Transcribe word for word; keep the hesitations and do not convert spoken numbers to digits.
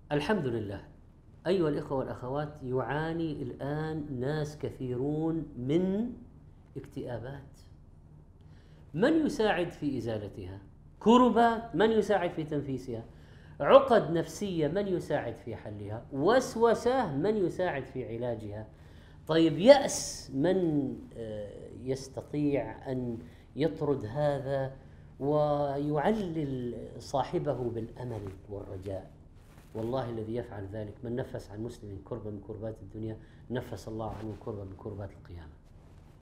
الحمد لله. أيها الإخوة والأخوات، يعاني الآن ناس كثيرون من اكتئابات. من يساعد في إزالتها؟ كربات، من يساعد في تنفيسها؟ عقد نفسية، من يساعد في حلها؟ وسوسة، من يساعد في علاجها؟ طيب يأس، من يستطيع أن يطرد هذا ويعلل صاحبه بالأمل والرجاء؟ والله الذي يفعل ذلك من نفس عن مسلم كربة من كربات الدنيا نفس الله عنه كربة من كربات القيامة.